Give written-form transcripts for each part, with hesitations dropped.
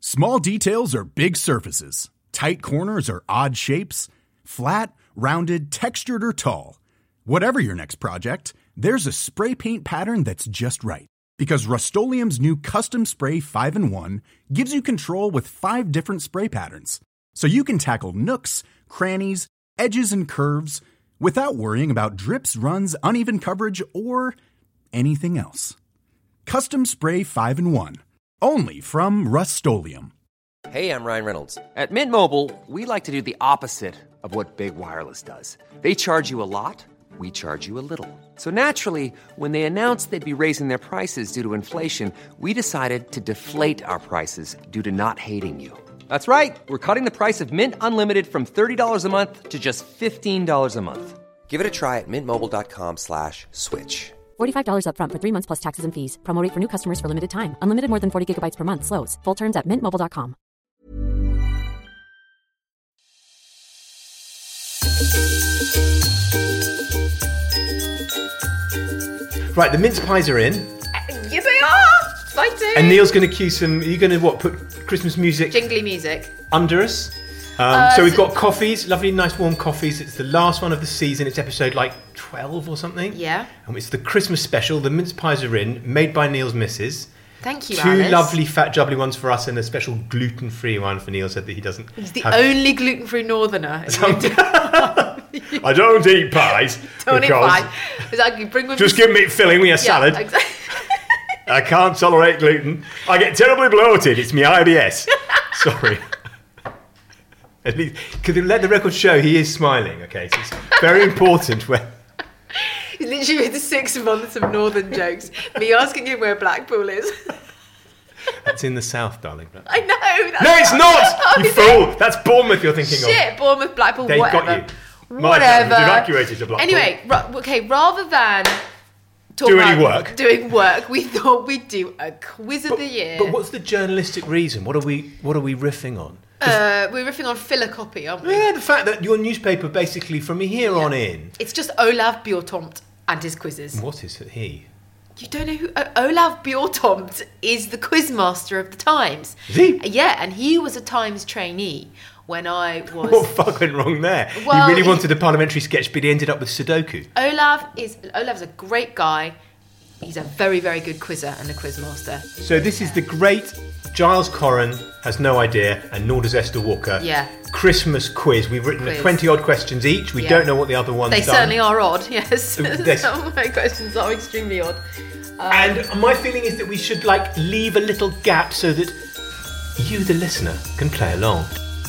Small details are big surfaces. Tight corners are odd shapes. Flat, rounded, textured, or tall. Whatever your next project, there's a spray paint pattern that's just right. Because Rust-Oleum's new Custom Spray 5-in-1 gives you control with 5 different spray patterns. So you can tackle nooks, crannies, edges, and curves without worrying about drips, runs, uneven coverage, or anything else. Custom Spray 5-in-1. Only from Rust-Oleum. Hey, I'm Ryan Reynolds. At Mint Mobile, we like to do the opposite of what Big Wireless does. They charge you a lot, we charge you a little. So naturally, when they announced they'd be raising their prices due to inflation, we decided to deflate our prices due to not hating you. That's right. We're cutting the price of Mint Unlimited from $30 a month to just $15 a month. Give it a try at mintmobile.com/switch. $45 up front for 3 months plus taxes and fees. Promo rate for new customers for limited time. Unlimited more than 40 gigabytes per month. Slows full terms at mintmobile.com. Right, the mince pies are in. Yes, they are! Exciting! And Neil's going to cue some... Are you going to, put Christmas music... Jingly music. ...under us? So we've got coffees, lovely, nice, warm coffees. It's the last one of the season. It's episode, 12 or something. Yeah. And it's the Christmas special. The mince pies are in, made by Neil's missus. Thank you, 2 Alice. lovely, fat, jubbly ones for us and a special gluten-free one for Neil. Said that he doesn't... He's the only gluten-free northerner. I don't eat pies. Don't eat pie. Exactly. Bring with Just give me filling with your salad. Exactly. I can't tolerate gluten. I get terribly bloated. It's my IBS. Sorry. At least, could let the record show he is smiling, okay? So it's very important when... He's literally with the 6 months of northern jokes. Me asking him where Blackpool is. That's in the south, darling. I know. No, it's not! You fool! That's Bournemouth you're thinking of. Shit, Bournemouth, Blackpool, They've whatever. got you. Whatever. My evacuated to Blackpool. Anyway, rather than... Doing work, we thought we'd do a quiz of the year. But what's the journalistic reason? What are we riffing on? We're riffing on filler copy, aren't we? Yeah, the fact that your newspaper basically from here on in... It's just Olav Bjortomt and his quizzes. What is he? You don't know who... Olav Bjortomt is the quizmaster of the Times. Is he? Yeah, and he was a Times trainee when I was... What fuck went wrong there? Well, he really wanted a parliamentary sketch, but he ended up with Sudoku. Olav's a great guy. He's a very, very good quizzer and a quizmaster. So this is the great Giles Corran has no idea, and nor does Esther Walker. Yeah. Christmas quiz. We've written 20 odd questions each. We don't know what the other ones They done. certainly are odd, yes. This- Some of my questions are extremely odd. And my feeling is that we should leave a little gap so that you, the listener, can play along.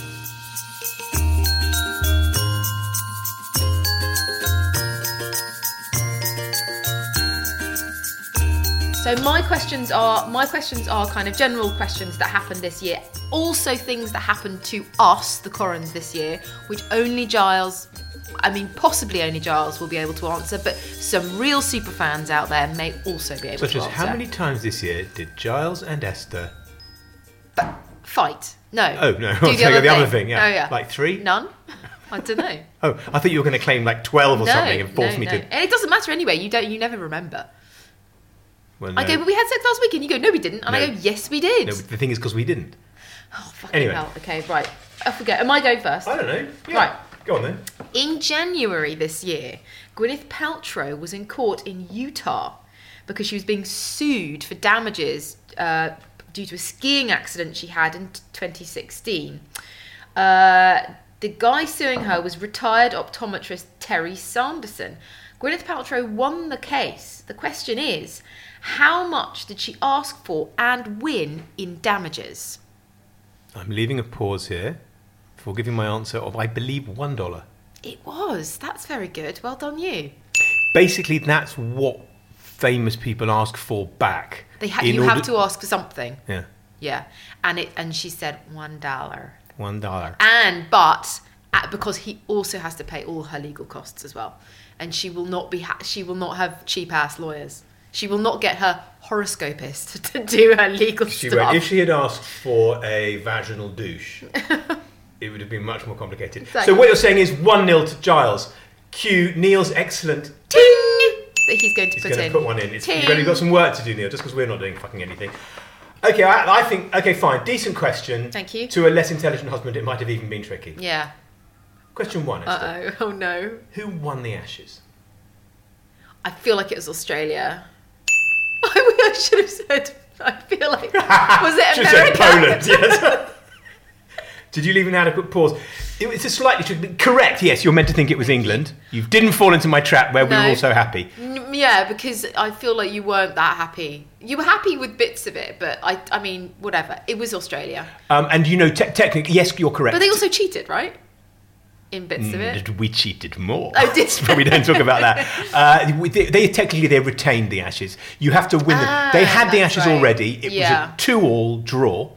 So my questions are kind of general questions that happened this year. Also things that happened to us, the Corrans, this year, which possibly only Giles will be able to answer, but some real super fans out there may also be able to answer. Such as how many times this year did Giles and Esther... Fight? No. Oh, no. Do the other thing, yeah. Oh, yeah. Like 3? None? I don't know. Oh, I thought you were going to claim 12 or something and force me to... And it doesn't matter anyway, you never remember. Well, no. I go, but we had sex last week, and you go, no, we didn't. And No. I go, yes, we did. No, the thing is because we didn't. Oh, fucking Anyway. hell. Okay, right. I forget. Am I going first? I don't know. Yeah. Right. Go on then. In January this year, Gwyneth Paltrow was in court in Utah because she was being sued for damages due to a skiing accident she had in 2016. The guy suing her was retired optometrist Terry Sanderson. Gwyneth Paltrow won the case. The question is, how much did she ask for and win in damages? I'm leaving a pause here before giving my answer of, I believe, $1. It was. That's very good. Well done, you. Basically, that's what famous people ask for back. You have to ask for something. Yeah. Yeah. And she said $1. $1. Because he also has to pay all her legal costs as well. And she will not have cheap ass lawyers. She will not get her horoscopist to do her legal stuff. If she had asked for a vaginal douche, it would have been much more complicated. Exactly. So what you're saying is 1-0 to Giles. Cue Neil's excellent ting that he's going to put in. He's going to put one in. You've only got some work to do, Neil, just because we're not doing fucking anything. Okay, I think... Okay, fine. Decent question. Thank you. To a less intelligent husband, it might have even been tricky. Yeah. Question 1, Esther. Uh-oh. Oh, no. Who won the Ashes? I feel like it was Australia. I should have said... I feel like... Was it Should have said America? Poland, yes. Did you leave an adequate pause? It's a slightly tricky... Correct, yes, you're meant to think it was England. You didn't fall into my trap where we were No. all so happy. Yeah, because I feel like you weren't that happy. You were happy with bits of it, but I mean, whatever. It was Australia. And you know, technically, yes, you're correct. But they also cheated, right? In bits of it. We cheated more. Oh, did But we don't talk about that. They technically they retained the Ashes. You have to win them. They had the that's Ashes right. already. It was a 2-2 draw.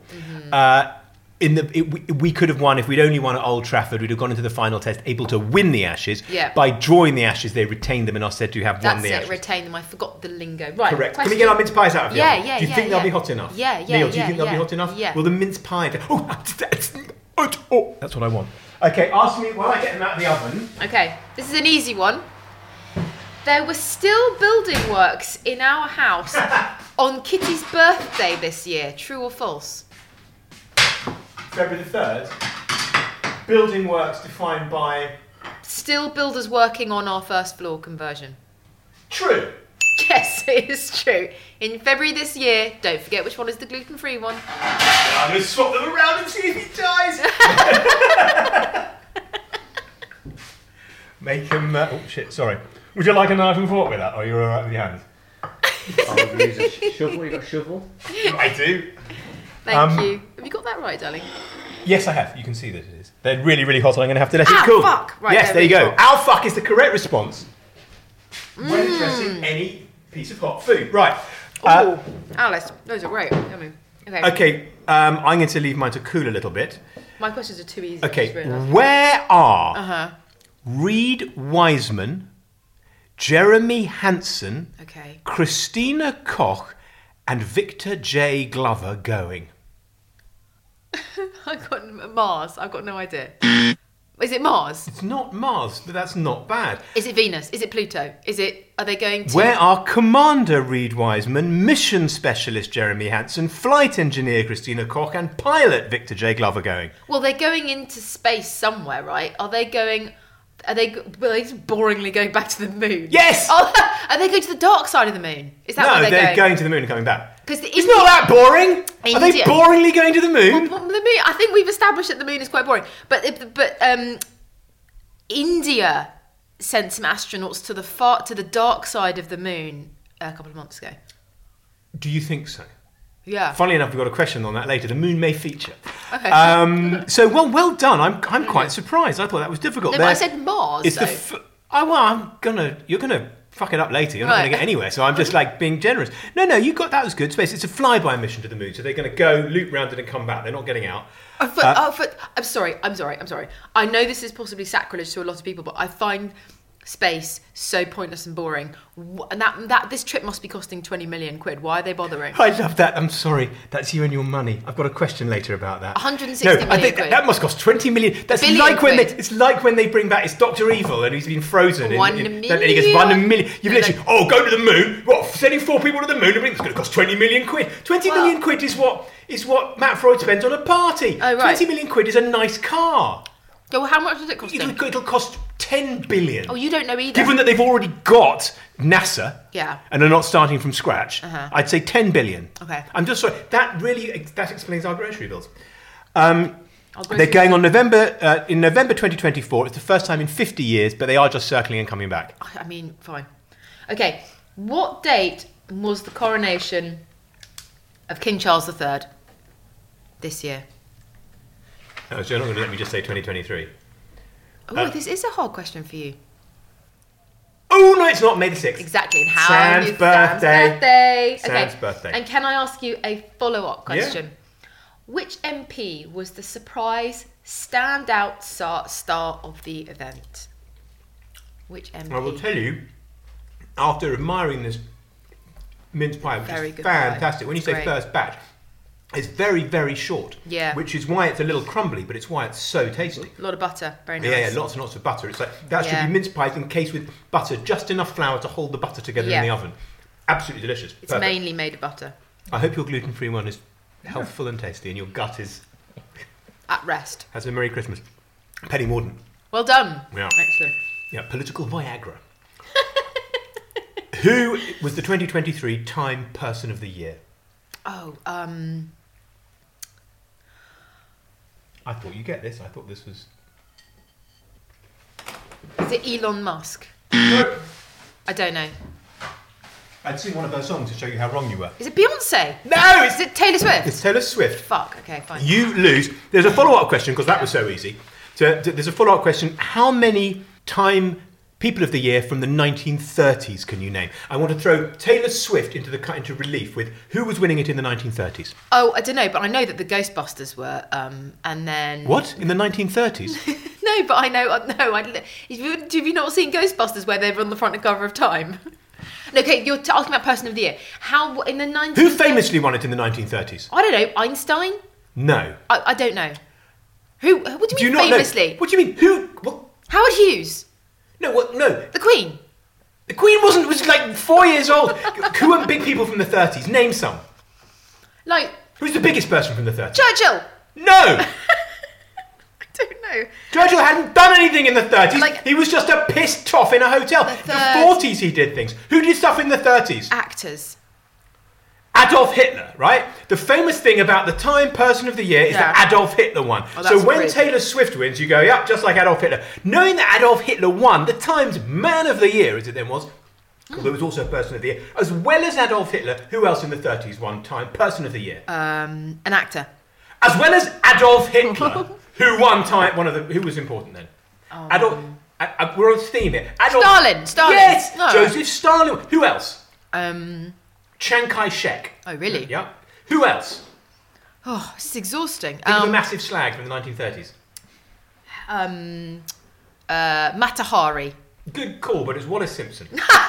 We could have won if we'd only won at Old Trafford. We'd have gone into the final test able to win the Ashes. Yeah. By drawing the Ashes, they retained them and are said to have won That's the it, Ashes. retain them. I forgot the lingo. Right, Correct. question. Can we get our mince pies out of the oven? Yeah, Do you think they'll be hot enough? Yeah, Neil, do you think they'll yeah, be hot enough? yeah. Well, the mince pie... that's what I want. Okay, ask me while I get them out of the oven. Okay, this is an easy one. There were still building works in our house on Kitty's birthday this year. True or false? February the 3rd. Building works defined by... Still builders working on our first floor conversion. True. Yes, it is true. In February this year, don't forget which one is the gluten-free one. I'm going to swap them around and see if he dies. Make him... oh, shit, sorry. Would you like a knife and fork with that, or are you all right with your hands? I'll use a shovel. You got a shovel? I do. Thank you. Have you got that right, darling? Yes, I have. You can see that it is. They're really, really hot, and I'm going to have to let it Ah, cool. fuck. Right, yes, there there you we go. go. Ow, fuck is the correct response when addressing any piece of hot food. Right. Oh, Alice, those are great. Yummy. Okay. Okay, I'm going to leave mine to cool a little bit. My questions are too easy. Okay, I just realised. where are Reed Wiseman, Jeremy Hansen, Okay. Christina Koch, and Victor J. Glover going? I got Mars. I've got no idea. Is it Mars? It's not Mars, but that's not bad. Is it Venus? Is it Pluto? Are they going to... Where are Commander Reed Wiseman, Mission Specialist Jeremy Hansen, Flight Engineer Christina Koch, and Pilot Victor J. Glover going? Well, they're going into space somewhere, right? Are they just boringly going back to the moon? Yes! Oh, are they going to the dark side of the moon? Is that where No, they're going to the moon and coming back. 'Cause the It's not that boring! Are they India- boringly going to the moon? Well, the moon, I think we've established that the moon is quite boring. But India sent some astronauts to the dark side of the moon a couple of months ago. Do you think so? Yeah. Funnily enough, we've got a question on that later. The moon may feature. Okay. So, well done. I'm quite surprised. I thought that was difficult. No, but I said Mars. It's though. you're gonna fuck it up later. You're not Right. gonna get anywhere. So I'm just like being generous. No, that was good. Space. It's a flyby mission to the moon. So they're gonna go loop round it and come back. They're not getting out. I'm sorry. I know this is possibly sacrilege to a lot of people, but I find space so pointless and boring. And that this trip must be costing 20 million quid. Why are they bothering? I love that. I'm sorry. That's you and your money. I've got a question later about that. 160 I million think quid. that must cost 20 million. That's billion like when quid. it's like when they bring back it's Dr. Evil and he's been frozen. 1 and he gets 1 million. You've No, literally go to the moon. What? Sending 4 people to the moon? It's going to cost 20 million quid. 20 million quid is what Matt Freud spends on a party. Oh, right. 20 million quid is a nice car. Well, how much does it cost? It'll cost 10 billion. Oh, you don't know either. Given that they've already got NASA, Yeah. and are not starting from scratch, I'd say 10 billion. Okay. I'm just sorry. That explains our grocery bills. I'll go They're through- going on in November 2024. It's the first time in 50 years, but they are just circling and coming back. I mean, fine. Okay, what date was the coronation of King Charles III this year? Oh, so you're not going to let me just say 2023. Oh, this is a hard question for you. Oh no, it's not May the 6th. Exactly, and how Sam's is birthday. Sam's birthday? Sam's birthday. And can I ask you a follow-up question? Yeah. Which MP was the surprise standout star of the event? Which MP? I will tell you, after admiring this mince pie, which Very is good fantastic. pie. When you It's say great. first batch, it's very, very short. Yeah. Which is why it's a little crumbly, but it's why it's so tasty. A lot of butter, very nice. Yeah, lots and lots of butter. It's like that Yeah. should be mince pies encased with butter, just enough flour to hold the butter together Yeah. in the oven. Absolutely delicious. It's Perfect. mainly made of butter. I hope your gluten-free one is healthful and tasty, and your gut is At rest. has a Merry Christmas. Penny Mordaunt. Well done. Yeah. Excellent. Yeah, political Viagra. Who was the 2023 Time Person of the Year? Oh, I thought you'd get this. I thought this was... is it Elon Musk? I don't know. I'd sing one of her songs to show you how wrong you were. Is it Beyonce? No, Is it Taylor Swift? It's Taylor Swift. Fuck. Okay, fine. You lose. There's a follow-up question, because that was so easy. There's a follow-up question. How many Time People of the Year from the 1930s can you name? I want to throw Taylor Swift into relief with who was winning it in the 1930s. Oh, I don't know, but I know that the Ghostbusters were, and then... What? In the 1930s? No, but I know... No, have you not seen Ghostbusters where they were on the front cover of Time? Okay, you're asking about Person of the Year. How, in the 1930s... Who famously won it in the 1930s? I don't know, Einstein? No. I don't know. What do you mean not know? famously? What do you mean? Who? What? Howard Hughes? No, what? No. The Queen? The Queen was like 4 years old. Who are big people from the 30s? Name some. Like... Who's the biggest person from the 30s? Churchill? No! I don't know. Churchill hadn't done anything in the 30s. Like- he was just a pissed toff in a hotel. The 40s he did things. Who did stuff in the 30s? Actors. Adolf Hitler, right? The famous thing about the Time Person of the Year is Yeah. that Adolf Hitler won. Oh, So that's when great. Taylor Swift wins, you go, yep, just like Adolf Hitler. Knowing that Adolf Hitler won the Times Man of the Year, as it then was, although it was also Person of the Year, as well as Adolf Hitler, who else in the 30s won Time Person of the Year? An actor. As well as Adolf Hitler, who won Time, who was important then? Adolf, we're on theme here. Stalin. Yes, Oh. Joseph Stalin. Who else? Chiang Kai-shek. Oh, really? Yeah. Who else? Oh, this is exhausting. Think of a massive slag from the 1930s. Matahari. Good call, but it's Wallace Simpson.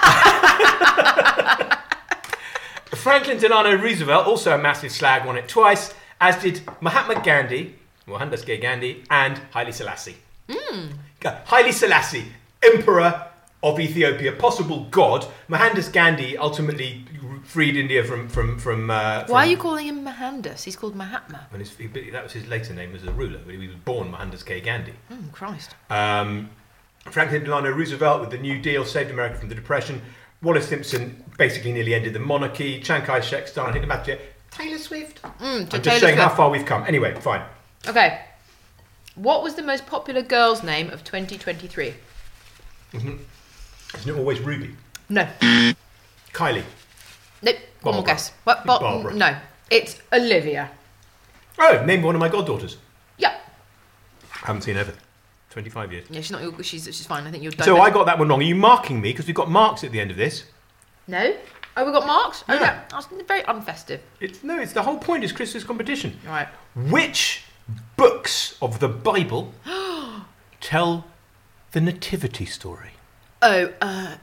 Franklin Delano Roosevelt, also a massive slag, won it twice, as did Mahatma Gandhi, Mohandas Gandhi, and Haile Selassie. Haile Selassie, Emperor of Ethiopia, possible god. Mohandas Gandhi ultimately freed India from Why are you calling him Mohandas? He's called Mahatma. that was his later name as a ruler. He was born Mohandas Gandhi. Oh, Christ. Franklin Delano Roosevelt with the New Deal saved America from the Depression. Wallace Simpson basically nearly ended the monarchy. Chiang Kai-shek, Stalin, Taylor Swift. I'm just saying how far we've come. Anyway, fine. Okay. What was the most popular girl's name of 2023? Isn't it always Ruby? No. Kylie. Nope. One more Barbara. guess. What? Barbara. No. It's Olivia. Oh, name one of my goddaughters. Yeah. I haven't seen her for 25 years. Yeah, she's not. She's fine. I think you're done. So I got that one wrong. Are you marking me? Because we've got marks at the end of this. No. Oh, we got marks. Oh, Yeah. yeah. That's very unfestive. It's the whole point is Christmas competition. All right. Which books of the Bible tell the nativity story? Oh.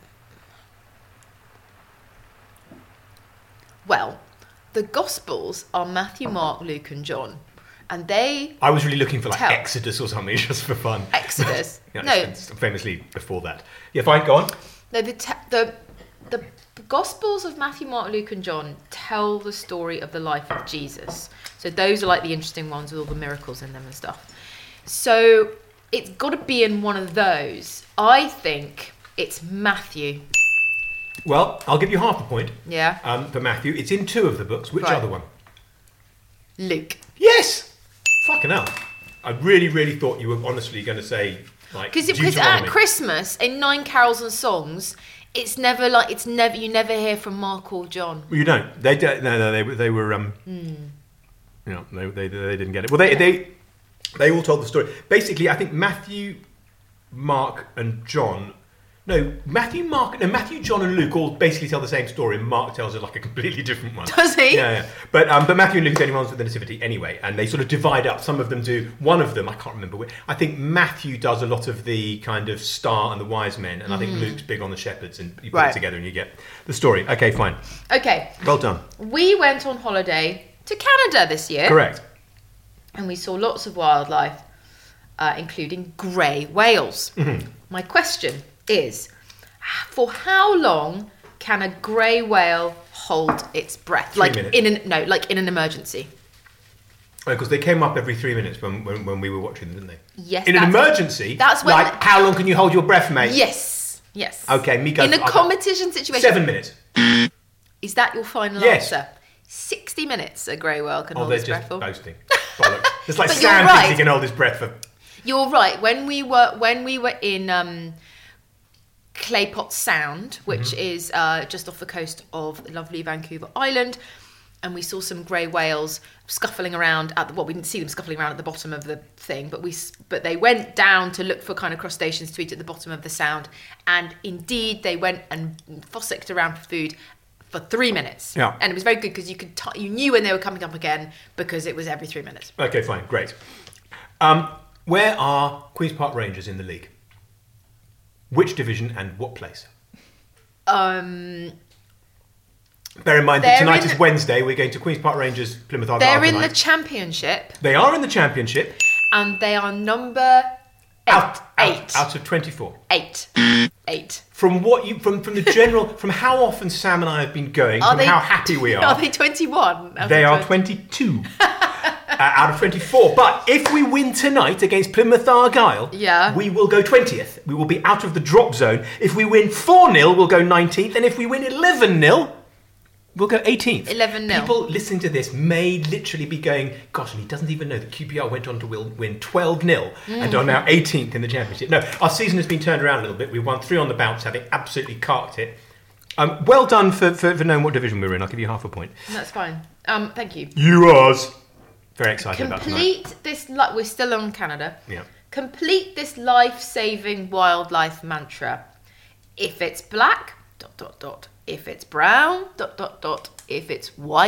Well, the Gospels are Matthew, Mark, Luke, and John, and they I was really looking for like Tell. Exodus or something just for fun. Exodus. Yeah, No. it's famously before that. Yeah, fine, go on. No, the Gospels of Matthew, Mark, Luke, and John tell the story of the life of Jesus. So those are like the interesting ones with all the miracles in them and stuff. So it's got to be in one of those. I think it's Matthew. Well, I'll give you half a point. Yeah. For Matthew, it's in two of the books. Which Right. other one? Luke. Yes. Fucking hell. I really, really thought you were honestly going to say like Because at Deuteronomy. Christmas, in 9 Carols and Songs, you never hear from Mark or John. You don't. They don't. No. They were. You know, they didn't get it. Well, they all told the story. Basically, I think Matthew, Mark, and John. No, Matthew, John, and Luke all basically tell the same story, and Mark tells it like a completely different one. Does he? Yeah. But Matthew and Luke are the only ones with the nativity anyway, and they sort of divide up. Some of them do. One of them, I can't remember which. I think Matthew does a lot of the kind of star and the wise men, and I think Luke's big on the shepherds, and you put Right. it together and you get the story. Okay, fine. Okay. Well done. We went on holiday to Canada this year. Correct. And we saw lots of wildlife, including grey whales. My question is, for how long can a grey whale hold its breath? 3 minutes. In an emergency. Because they came up every 3 minutes when we were watching them, didn't they? Yes. In an emergency, that's when like, how long can you hold your breath, mate? Yes. Okay, me go. In a competition situation. 7 minutes. Is that your final Yes. answer? 60 minutes a grey whale can hold they're his just breath for. boasting. Bollocks. It's like But Sam you're thinks right. he can hold his breath for... You're right. When we were in Claypot Sound, which is just off the coast of lovely Vancouver Island, and we saw some grey whales scuffling around we didn't see them scuffling around at the bottom of the thing, but they went down to look for kind of crustaceans to eat at the bottom of the sound, and indeed they went and fossicked around for food for 3 minutes. Yeah. And it was very good because you knew when they were coming up again because it was every 3 minutes. Okay, fine, great. Where are Queen's Park Rangers in the league? Which division and what place? Bear in mind that tonight is Wednesday. We're going to Queen's Park Rangers, Plymouth Argyle They're in tonight. the championship, They are in the championship. and they are number eight. Out of 24. Eight. From the general, from how often Sam and I have been going, Are from they- how happy we are. Are they 21? They are 22 out of 24. But if we win tonight against Plymouth Argyle, Yeah. we will go 20th. We will be out of the drop zone. If we win 4-0, we'll go 19th. And if we win 11-0, we'll go 18th. 11-0. People listening to this may literally be going, gosh, and he doesn't even know that QPR went on to win 12-0 and are now 18th in the championship. No, our season has been turned around a little bit. We won 3 on the bounce, having absolutely carked it. Well done for knowing what division we were in. I'll give you half a point. That's fine. Thank you. You ours. Very excited about tonight. Complete this. We're still on Canada. Yeah. Complete this life-saving wildlife mantra. If it's black, ... If it's brown, ... If it's white, ...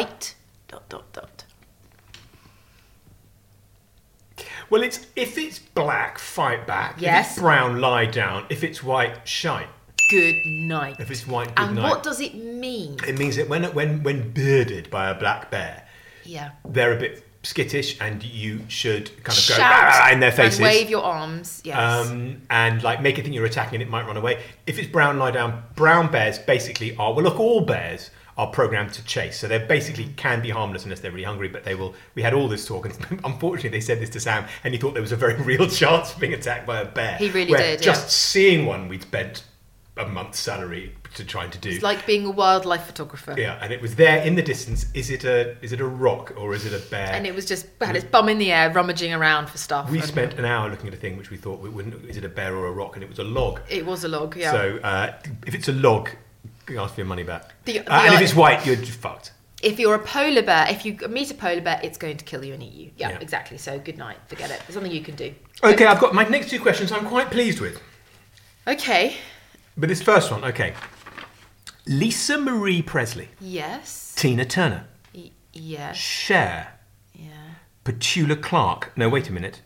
Well, it's if it's black, fight back. Yes. If it's brown, lie down. If it's white, shine. Good night. If it's white, good And night. what does it mean? It means that when bearded by a black bear, Yeah. they're a bit skittish, and you should kind of go Shout in their faces and wave your arms. Yes. and like make it think you're attacking, and it might run away. If it's brown, lie down. Brown bears basically are, well, look, all bears are programmed to chase, so they basically can be harmless unless they're really hungry, but they will. We had all this talk, and unfortunately they said this to Sam, and he thought there was a very real chance of being attacked by a bear. He really where did, just yeah. seeing one we'd spent a month's salary to trying to do. It's like being a wildlife photographer. Yeah, and it was there in the distance. Is it a rock or is it a bear? And it was just had its bum in the air, rummaging around for stuff. We and spent an hour looking at a thing which we thought we wouldn't. Is it a bear or a rock? And it was a log. It was a log. Yeah. So if it's a log, you ask for your money back. The and if it's white, you're just fucked. If you're a polar bear, if you meet a polar bear, it's going to kill you and eat you. Yeah, Yeah. exactly. So good night. Forget it. There's something you can do. Okay, I've got my next 2 questions. I'm quite pleased with. Okay. But this first one, okay. Lisa Marie Presley, Yes. Tina Turner, Yes. Cher, Yeah. Petula Clark. No, wait a minute.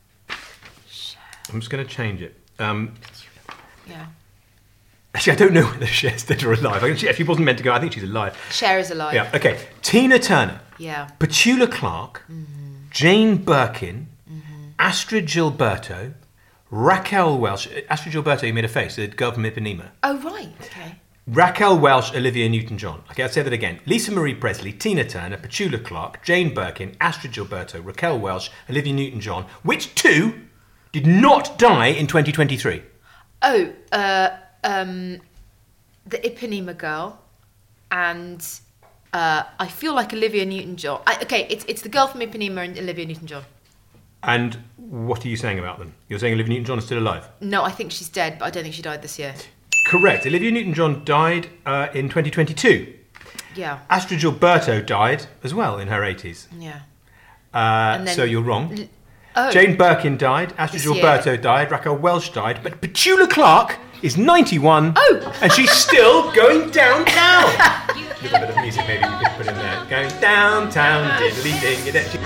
I'm just going to change it. Yeah. Actually, I don't know whether Cher's dead or alive. I think she actually wasn't meant to go. I think she's alive. Cher is alive. Yeah, okay. Tina Turner, Yeah. Petula Clark, Jane Birkin, Astrid Gilberto, Raquel Welch. Astrid Gilberto, you made a face, the girl from Ipanema. Oh right. Okay. Raquel Welch, Olivia Newton-John. Okay, I'll say that again. Lisa Marie Presley, Tina Turner, Petula Clark, Jane Birkin, Astrid Gilberto, Raquel Welch, Olivia Newton-John. Which 2 did not die in 2023? Oh, the Ipanema girl, and I feel like Olivia Newton-John. Okay, it's the girl from Ipanema and Olivia Newton-John. And what are you saying about them? You're saying Olivia Newton-John is still alive? No, I think she's dead, but I don't think she died this year. Correct. Olivia Newton-John died in 2022. Yeah. Astrid Gilberto died as well in her 80s. Yeah. And then- So you're wrong. Oh. Jane Birkin died, Astrid This year. Gilberto died, Raquel Welch died, but Petula Clark is 91. Oh. And she's still going downtown. A little bit of music maybe we could put in there. Going downtown, diddly ding, it.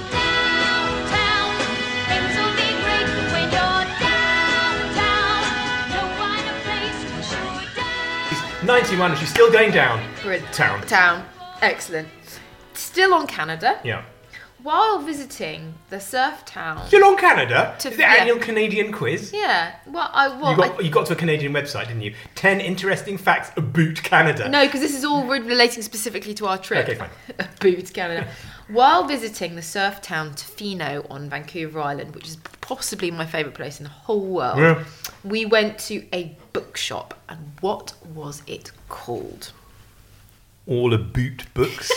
She's 91 and she's still going down. Brilliant. Town. Excellent. Still on Canada. Yeah. While visiting the surf town. Still on Canada? To- The yeah. annual Canadian quiz? Yeah. Well, You got to a Canadian website, didn't you? 10 interesting facts about Canada. No, because this is all relating specifically to our trip. Okay, fine. Boot Canada. While visiting the surf town Tofino on Vancouver Island, which is possibly my favourite place in the whole world, we went to a bookshop. And what was it called? All About Books.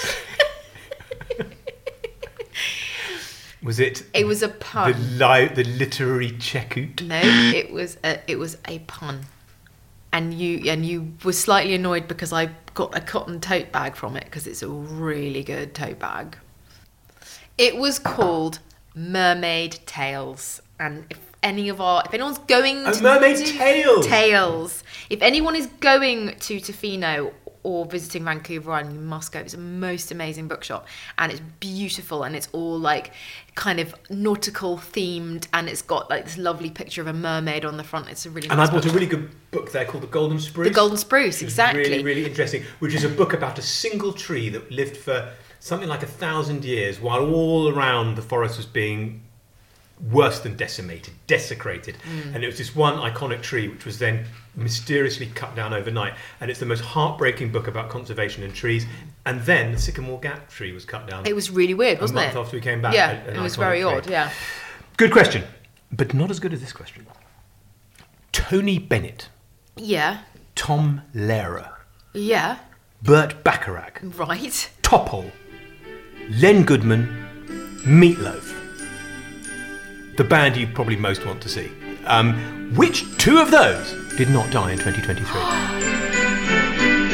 Was it? It was a pun. The literary checkout. No, it was a pun. And you were slightly annoyed because I got a cotton tote bag from it because it's a really good tote bag. It was called Mermaid Tales, and if anyone's going to Mermaid Tales. If anyone is going to Tofino or visiting Vancouver Island, you must go. It's the most amazing bookshop, and it's beautiful, and it's all like kind of nautical themed, and it's got like this lovely picture of a mermaid on the front. It's a really and nice I bought book. a really good book there called The Golden Spruce. The Golden Spruce, exactly. Really, really interesting. Which is a book about a single tree that lived for something like 1,000 years, while all around the forest was being worse than desecrated. And it was this one iconic tree which was then mysteriously cut down overnight, and it's the most heartbreaking book about conservation in trees. And then the sycamore gap tree was cut down. It was really weird, wasn't it? A month after we came back. Yeah, an it was iconic very tree. odd, yeah. Good question, but not as good as this question. Tony Bennett, Yeah, Tom Lehrer, yeah, Burt Bacharach, right. Topol, Len Goodman, Meatloaf. The band you probably most want to see. Which two of those did not die in 2023?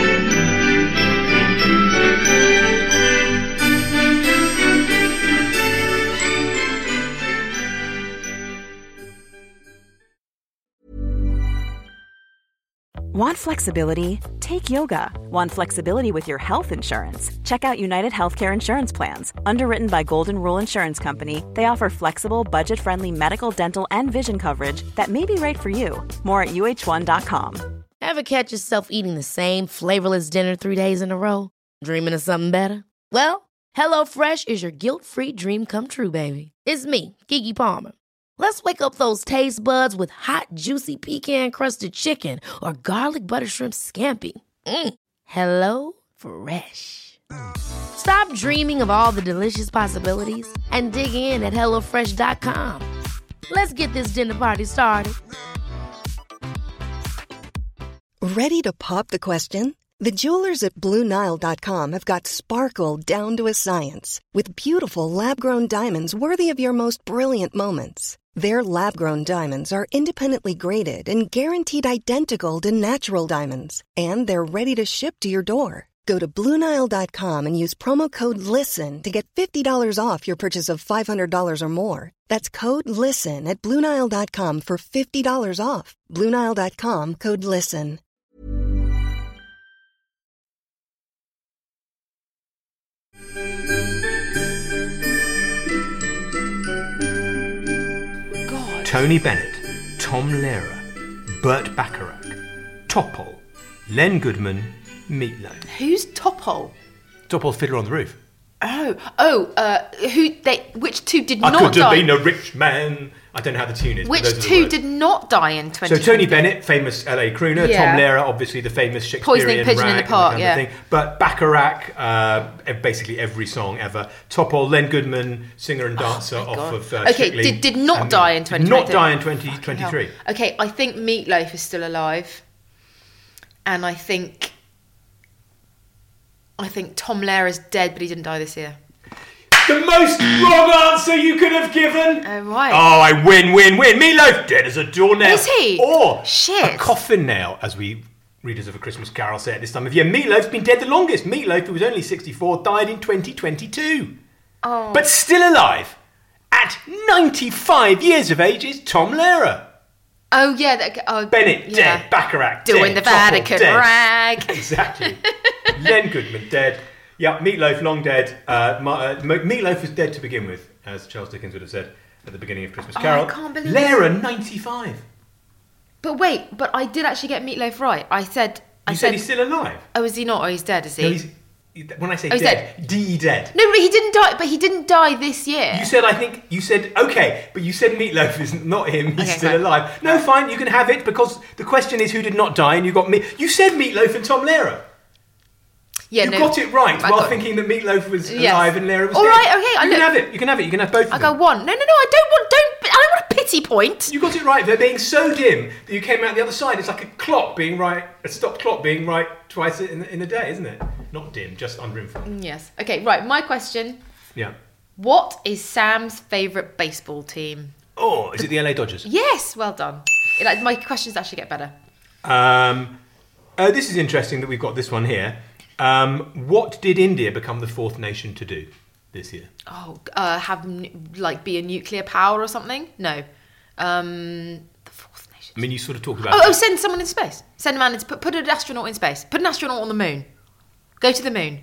Want flexibility? Take yoga. Want flexibility with your health insurance? Check out United Healthcare Insurance Plans. Underwritten by Golden Rule Insurance Company, they offer flexible, budget-friendly medical, dental, and vision coverage that may be right for you. More at uh1.com. Ever catch yourself eating the same flavorless dinner 3 days in a row? Dreaming of something better? Well, HelloFresh is your guilt-free dream come true, baby. It's me, Keke Palmer. Let's wake up those taste buds with hot, juicy pecan-crusted chicken or garlic butter shrimp scampi. Hello Fresh. Stop dreaming of all the delicious possibilities and dig in at HelloFresh.com. Let's get this dinner party started. Ready to pop the question? The jewelers at BlueNile.com have got sparkle down to a science with beautiful lab-grown diamonds worthy of your most brilliant moments. Their lab-grown diamonds are independently graded and guaranteed identical to natural diamonds, and they're ready to ship to your door. Go to BlueNile.com and use promo code LISTEN to get $50 off your purchase of $500 or more. That's code LISTEN at BlueNile.com for $50 off. BlueNile.com, code LISTEN. Tony Bennett, Tom Lehrer, Burt Bacharach, Topol, Len Goodman, Meatloaf. Who's Topol? Topol's Fiddler on the Roof. Which two did I not could have die? been a rich man. I don't know how the tune is. but Which those are the two words. did not die in 2020? So Tony Bennett, famous LA crooner. Yeah. Tom Lehrer, obviously the famous Shakespearean Poisoning Pigeon in the rag and Park, that kind yeah. of thing. But Bacharach, basically every song ever. Topol, Len Goodman, singer and dancer my off God. of Okay, Strictly. did not die in 2023. Not die in 2023. Okay, I think Meatloaf is still alive, and I think Tom Lehrer's dead, but he didn't die this year. The most wrong answer you could have given. Oh, right. Oh, I win. Meatloaf, dead as a doornail. Is he? Or Shit. a coffin nail, as we readers of A Christmas Carol say at this time of year. Meatloaf's been dead the longest. Meatloaf, who was only 64, died in 2022. Oh. But still alive, at 95 years of age, is Tom Lehrer. Oh, yeah. Bennett, yeah. dead. Bacharach, Doing dead. the Vatican Topol, dead. rag. Exactly. Len Goodman, dead. Yeah, Meatloaf, long dead. Meatloaf was dead to begin with, as Charles Dickens would have said at the beginning of Christmas Carol. I can't believe Lehrer, 95. But wait, I did actually get Meatloaf right. I said He's still alive? Oh, is he not? Or he's dead, is he? No, when I say he's dead, D dead. No, but he didn't die. But he didn't die this year. You said okay, but you said Meatloaf is not him. He's Okay, still fine. alive. No, fine, you can have it because the question is who did not die, and you got me. You said Meatloaf and Tom Lehrer. Yeah, you no, got it right I while got- thinking that Meatloaf was Yes. alive and Lyra was All dead. right, okay, You can have it. You can have it. You can have both of I them. go 1. No, I don't want a pity point. You got it right. They're being so dim that you came out the other side. It's like a clock being right, a stopped clock being right twice in a day, isn't it? Not dim, just underinformed. Yes. Okay, right, my question. Yeah. What is Sam's favourite baseball team? Oh, is it the LA Dodgers? Yes, well done. My questions actually get better. This is interesting that we've got this one here. What did India become the fourth nation to do this year? Oh, be a nuclear power or something? No. The fourth nation. I mean, you sort of talked about. Oh, send someone in space. Send a man into put an astronaut in space. Put an astronaut on the moon. Go to the moon.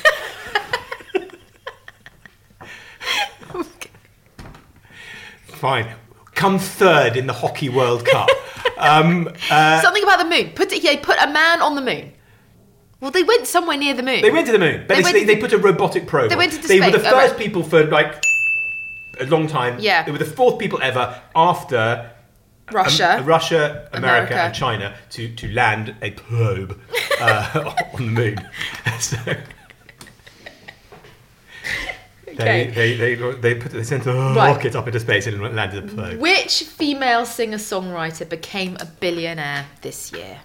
Fine. Come third in the Hockey World Cup. Something about the moon. Put a man on the moon. Well, they went somewhere near the moon. They went to the moon, but they put a robotic probe. They on. went into They were space. the first people for like a long time. Yeah. They were the fourth people ever after Russia, America, and China to land a probe on the moon. So Okay. they sent a rocket up into space and landed a probe. Which female singer-songwriter became a billionaire this year?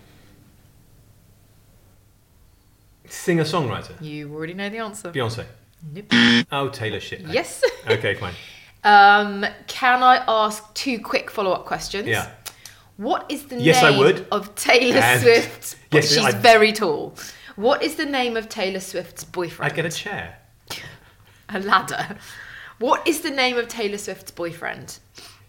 Singer-songwriter. You already know the answer. Beyonce. Nope. Oh, Taylor shit. Yes. Okay, fine. Can I ask 2 quick follow-up questions? Yeah. What is the Yes, I name would. of Taylor And- Swift's... Yes, she's I'd- very tall. What is the name of Taylor Swift's boyfriend? I'd get a chair. A ladder. What is the name of Taylor Swift's boyfriend?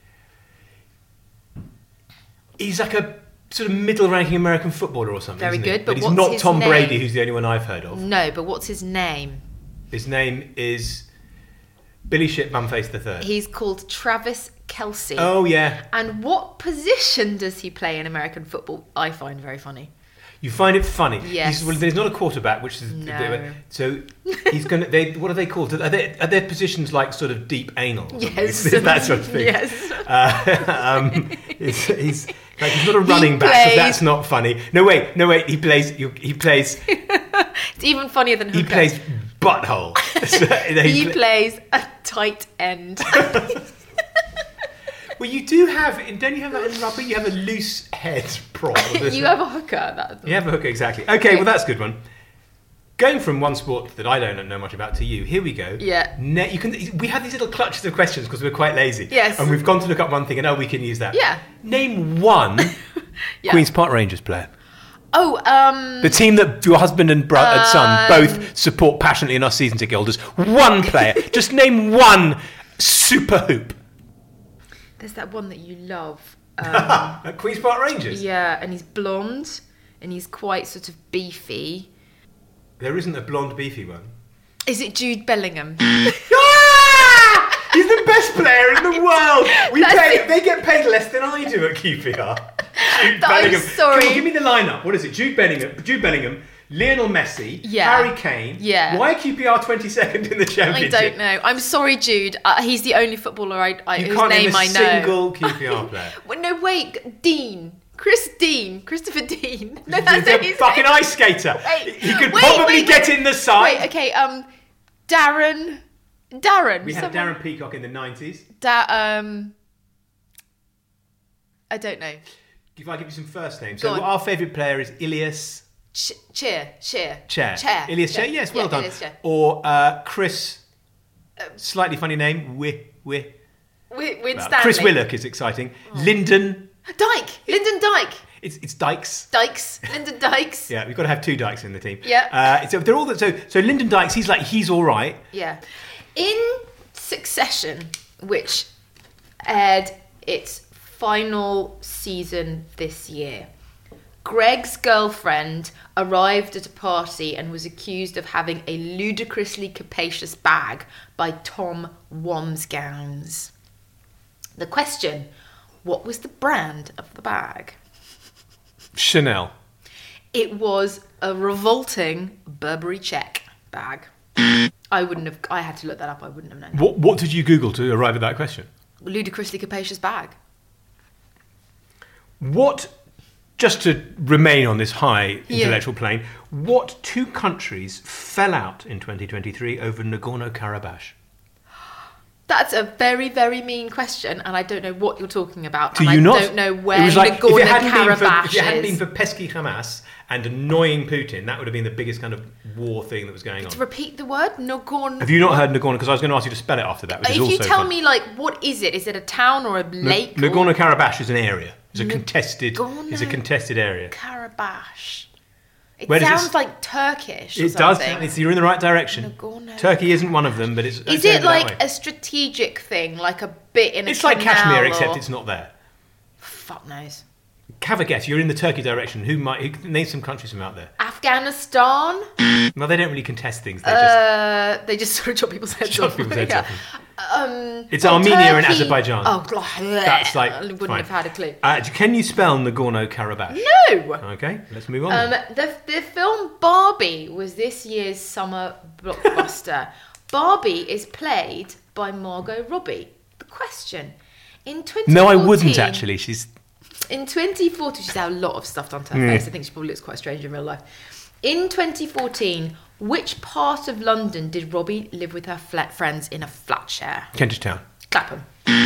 He's like a sort of middle-ranking American footballer or something. Very isn't good, he? but he's what's not his Tom name? Brady, who's the only one I've heard of. No, but what's his name? His name is Billy Shit Bumface III. He's called Travis Kelce. Oh yeah. And what position does he play in American football? I find very funny. You find it funny. Yes. There's not a quarterback, which is No. so he's gonna. What are they called? Are there positions like sort of deep anal? or something? Yes. It's that sort of thing. Yes. He's not a running back. 'Cause plays- that's not funny. No wait. He plays. It's even funnier than He hooker. plays butthole. So He plays a tight end. Well, you do have. Don't you have that in rugby? You have a loose head prop. You have a hooker. You have a hooker, exactly. Okay, well, that's a good one. Going from one sport that I don't know much about to you, here we go. Yeah. We have these little clutches of questions because we're quite lazy. Yes. And we've gone to look up one thing and we can use that. Yeah. Name one Yeah. Queen's Park Rangers player. Oh, The team that your husband and son both support passionately in our season ticket holders. One player. Just name one super hoop. there's that one that you love. At Queen's Park Rangers? Yeah, and he's blonde, and he's quite sort of beefy. There isn't a blonde, beefy one. Is it Jude Bellingham? Ah! He's the best player in the world. That's They get paid less than I do at QPR. Jude I'm Bellingham. sorry. Come on, give me the lineup. What is it? Jude Bellingham, Lionel Messi, Yeah. Harry Kane. Yeah. Why QPR 22nd in the I championship? don't know. I'm sorry, Jude. He's the only footballer You whose can't name name a I know. single QPR player. Well, no, wait, Dean. Christopher Dean. No, He's that's a his fucking name. ice skater. Wait, He could wait, probably wait, get wait. in the side. Wait, okay, Darren. We had someone- Darren Peacock in the 90s. I don't know. If I give you some first names. Go So on. our favourite player is Ilias Chair. Ilias Chair, yes, well done. Ilias Chair. Or Chris, slightly funny name, Win Well, Stanley. Chris Willock is exciting. Lyndon. Lyndon Dyke. It's Dykes. Lyndon Dykes. Yeah, we've got to have two Dykes in the team. Yeah. So they're all so Lyndon Dykes. He's all right. Yeah. In Succession, which aired its final season this year, Greg's girlfriend arrived at a party and was accused of having a ludicrously capacious bag by Tom Wamsgowns. The question: what was the brand of the bag? Chanel. It was a revolting Burberry check bag. I had to look that up. I wouldn't have known. What did you Google to arrive at that question? Ludicrously capacious bag. What just to remain on this high intellectual plane, what two countries fell out in 2023 over Nagorno-Karabakh? That's a very, very mean question, and I don't know what you're talking about. Do and you not? don't know where It was like, Nagorno-Karabakh if it hadn't been for pesky Hamas and annoying Putin, that would have been the biggest kind of war thing that was going on. To repeat the word, Nagorno. Have you not heard Nagorno? Because I was going to ask you to spell it after that. Which If is also you tell fun. me, like, what is it? Is it a town or a lake? Nagorno-Karabakh is an area. It's a contested area. Karabakh. It Where does sounds like Turkish. Or It does. something. You're in the right direction. Nagorno. Turkey isn't one of them, but it's. Is it like a strategic thing, like a bit in a It's like canal Kashmir, or... except it's not there. Fuck knows. Have a guess. You're in the Turkey direction. Who name some countries from out there? Afghanistan. No, they don't really contest things. They just sort of chop people's heads chop off. people's heads Yeah. off. It's Armenia and Turkey. Azerbaijan. Oh, That's like I wouldn't fine. have had a clue. Can you spell Nagorno-Karabakh? No. Okay, let's move on. The film Barbie was this year's summer blockbuster. Barbie is played by Margot Robbie. The question: in 2014, No, I wouldn't actually. In 2014, she's had a lot of stuff done to her face. I think she probably looks quite strange in real life. In 2014, which part of London did Robbie live with her friends in a flat share? Kentish Town. Clapham.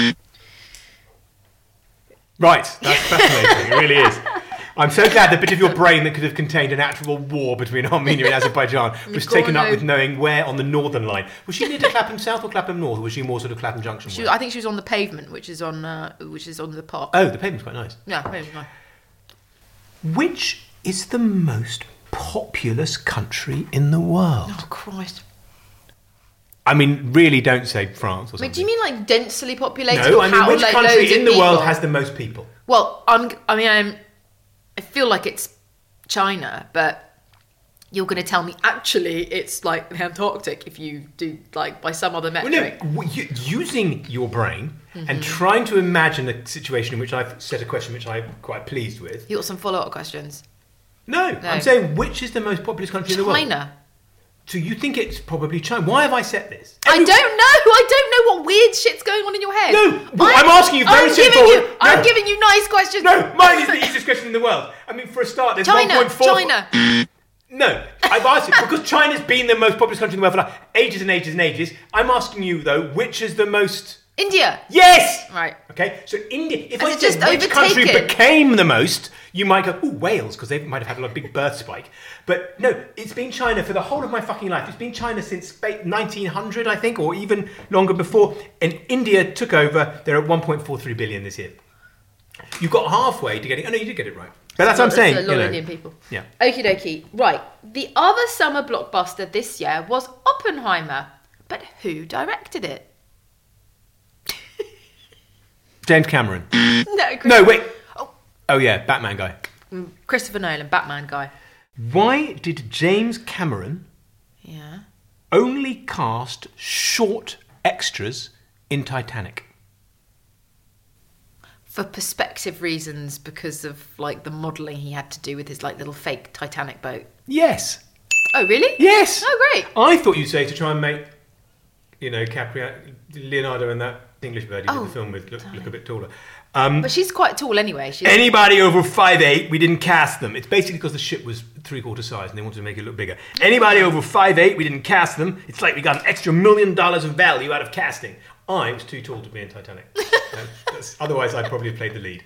Right, that's fascinating. It really is. I'm so glad the bit of your brain that could have contained an actual war between Armenia and Azerbaijan was taken up with knowing where on the northern line. Was she near to Clapham South or Clapham North, or was she more sort of Clapham Junction? I think she was on the pavement, which is on the park. Oh, the pavement's quite nice. Yeah, pavement's nice. Which is the most populous country in the world? Oh Christ! I mean, really, don't say France or something. Wait, do you mean like densely populated? No, or I mean, which like country loads of in the world people? has the most people? Well, I feel like it's China, but you're going to tell me actually it's like the Antarctic if you do like by some other metric. Well, no, using your brain and trying to imagine a situation in which I've set a question which I'm quite pleased with. You got some follow-up questions? No, I'm saying which is the most populous country in the world? China. So you think it's probably China? Why have I set this? I don't know. I don't know what weird shit's going on in your head. No, I'm asking you very straightforward. I'm giving you nice questions. No, mine is the easiest question in the world. I mean, for a start, there's China. 1.4. No, I've asked you because China's been the most populous country in the world for like ages and ages and ages. I'm asking you though, which is the most? India. Yes. Right. Okay. So India. If Has I it just said which country overtaken? became the most, you might go, "Ooh, Wales," because they might have had a big birth spike. But no, it's been China for the whole of my fucking life. It's been China since 1900, I think, or even longer before. And India took over. They're at 1.43 billion this year. You got halfway to getting. Oh no, you did get it right. But that's what I'm saying. There's a lot of Indian people. Yeah. Okie dokie. Right. The other summer blockbuster this year was Oppenheimer. But who directed it? James Cameron. No, wait. Oh yeah, Batman guy. Christopher Nolan, Batman guy. Why did James Cameron Yeah. only cast short extras in Titanic? For perspective reasons, because of like the modelling he had to do with his like little fake Titanic boat. Yes. Oh really? Yes. Oh great. I thought you'd say to try and make, Leonardo and that English bird you did the film with look a bit taller. But she's quite tall anyway. Anybody over 5'8", we didn't cast them. It's basically because the ship was 3/4 size and they wanted to make it look bigger. Anybody over 5'8", we didn't cast them. It's like we got an extra $1 million of value out of casting. I was too tall to be in Titanic. Otherwise, I'd probably have played the lead.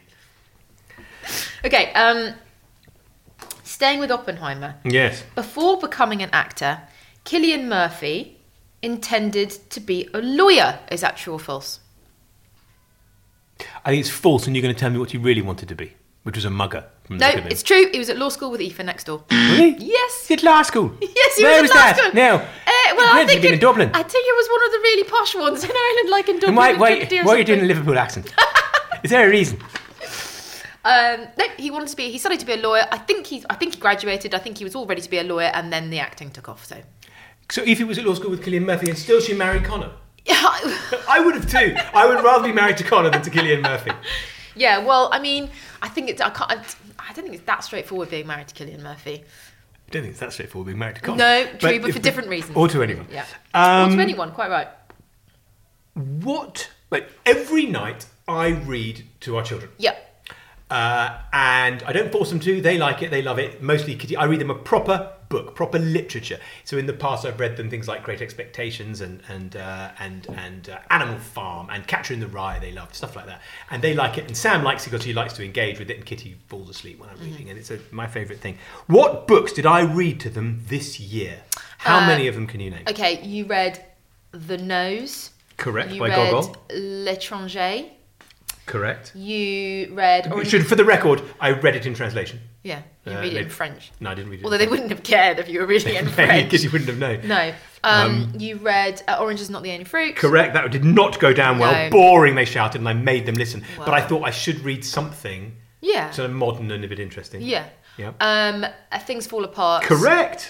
Okay, staying with Oppenheimer. Yes. Before becoming an actor, Cillian Murphy intended to be a lawyer. Is that true or false? I think it's false, and you're going to tell me what he really wanted to be, which was a mugger. From the No, look of him. it's true. He was at law school with Aoife next door. Really? Yes. He did law school? Yes, he Where was was at law that? school. Now, Well, I think been in Dublin. I think it was one of the really posh ones in Ireland, like in Dublin. And why or are you doing a something. Liverpool accent? Is there a reason? No, he studied to be a lawyer. I think he graduated. I think he was all ready to be a lawyer, and then the acting took off. So if he was at law school with Cillian Murphy and still she married Connor? Yeah. I would have too. I would rather be married to Connor than to Cillian Murphy. Yeah, well, I mean, I don't think it's that straightforward being married to Cillian Murphy. I don't think it's that straightforward being married to Connor. No, true, but for different reasons. Or to anyone. Yeah. Or to anyone, quite right. Every night I read to our children. Yeah. And I don't force them to. They like it. They love it. Mostly Kitty. I read them a proper book, proper literature. So in the past, I've read them things like Great Expectations and Animal Farm and Catcher in the Rye. They love stuff like that, and they like it. And Sam likes it because he likes to engage with it, and Kitty falls asleep when I'm reading, and it's my favourite thing. What books did I read to them this year? How many of them can you name? Okay, you read The Nose. Correct, by Gogol. L'Étranger. Correct. You read... For the record, I read it in translation. Yeah, you read it in French. No, I didn't read it. Although they wouldn't have cared if you were reading it in French. Because you wouldn't have known. No. You read Orange is Not the Only Fruit. Correct. That did not go down well. No. Boring, they shouted, and I made them listen. Wow. But I thought I should read something sort of modern and a bit interesting. Yeah. Yeah. Things Fall Apart. Correct.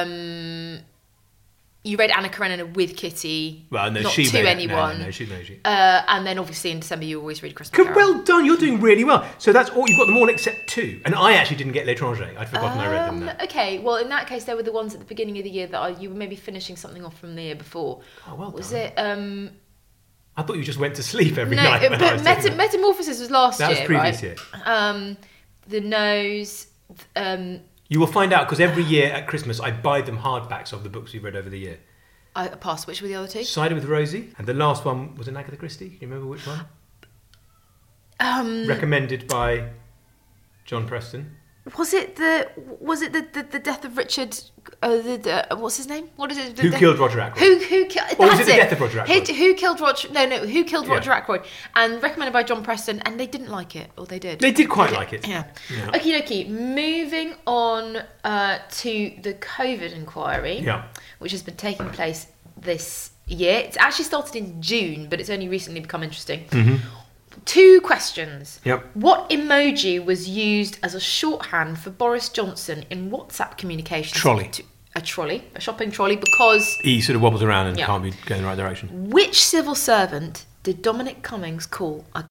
You read Anna Karenina with Kitty. Well, no, not she to read anyone. No, she. And then obviously in December you always read Christmas Carol. Well done, you're doing really well. So that's all, you've got them all except two. And I actually didn't get L'Étranger. I'd forgotten I read them now. Okay, well in that case they were the ones at the beginning of the year that you were maybe finishing something off from the year before. Oh, well Was done. it... I thought you just went to sleep every night. When I but was doing that. Metamorphosis was last year, That was previous right? year. The Nose... You will find out, because every year at Christmas I buy them hardbacks of the books you've read over the year. I passed. Which were the other two? Cider with Rosie, and the last one was an Agatha Christie. Do you remember which one? Recommended by John Preston. Was it the death of Richard? What's his name? What is it? Who killed Roger Ackroyd? Who killed? Or was it the death of Roger Ackroyd? Who killed Roger? No. Who killed Roger Ackroyd? And recommended by John Preston, and they didn't like it, or they did. They did quite like it. Yeah. Okie dokie. Moving on to the COVID inquiry, which has been taking place this year. It's actually started in June, but it's only recently become interesting. Mm-hmm. 2 questions. Yep. What emoji was used as a shorthand for Boris Johnson in WhatsApp communications? Trolley. A shopping trolley, because... He sort of wobbles around and can't be going in the right direction. Which civil servant did Dominic Cummings call a...